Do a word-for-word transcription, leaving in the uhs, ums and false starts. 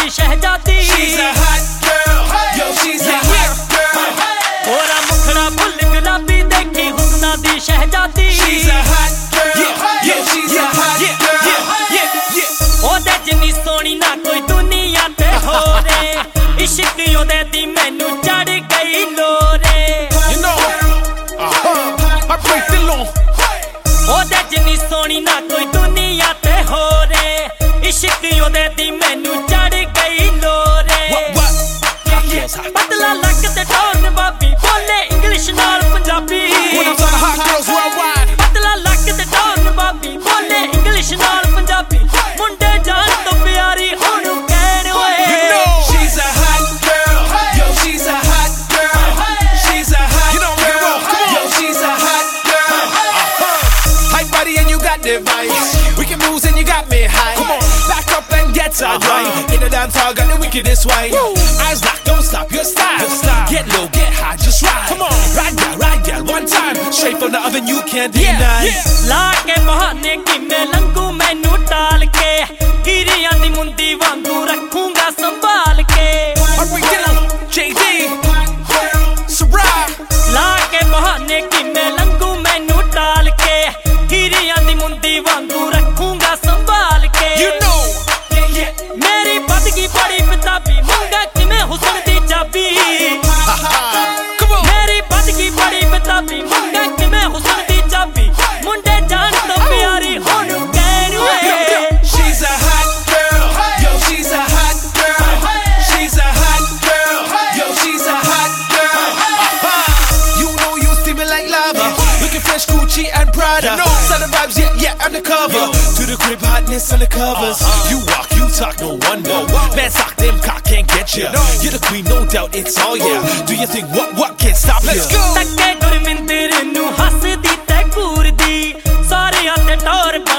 The Shahzadi She's a hot girl, yo she's a hot girl ओरा मुखड़ा full गुलाबी देखी हुस्ना दी शहजादी She's a hot girl, yo she's a hot girl ओदे जिन्नी सोनी ना कोई दुनिया ते हो रे इश्क ओदे दी मैनू चढ़ गई लोरे You know, uh-huh, I break the law ओदे जिन्नी सोनी ना कोई दुनिया ते हो रे इश्क ओदे दी मैनू चढ़ गई लोरे What, what? पतला लक ते टोन बाबी बोले इंग्लिश नाल Punjabi When I'm talking hot girls worldwide पतला लक ते टोन बाबी बोले इंग्लिश नाल पंजाबी मुंडे जान तो प्यारी ओनू कहण ओए You know, she's a hot girl, yo she's a hot girl She's a hot girl, yo she's a hot girl uh-huh. Hype body and you got the vibes Wicked moves and you got me high Come on, back up and get tight right In the dance hall, got the wickedest way Eyes locked, don't stop your style Get low, get high, just ride Come on, ride girl, ride girl, one time Straight from the oven, you can't deny ला के बहाने कि मैं लंघू मैनू टाल के हीरियां दी मुंदी वांगू रखूंगा संभाल के I'm beginning, J D, Sarai ला के बहाने कि मैं लंघू मैनू टाल के हीरियां दी मुंदी वांगू रखूंगा संभाल के You know, yeah, yeah मेरी बदगी बड़ी बेताबी मंगा कि मैं हुस्न दी चाबी Come on मेरी बदगी बड़ी बेताबी मंगा कि मैं हुस्न दी चाबी मुंडे जान तो प्यारी होनू कहण ओए She's a hot girl, yo she's a hot girl She's a hot girl, yo she's a hot girl uh-huh. You know you steam it like lava Looking fresh, Gucci and Prada Southern vibes, yeah, yeah, undercover To the crib, hotness on the covers You walk, you talk, no wonder Man, sock them, cock can't get ya You're the queen, no doubt, it's all yeah Do you think what, what can't stop you? Let's go! तक्के Gurminder नू हसदी ते घूरदी सारियां ते टोर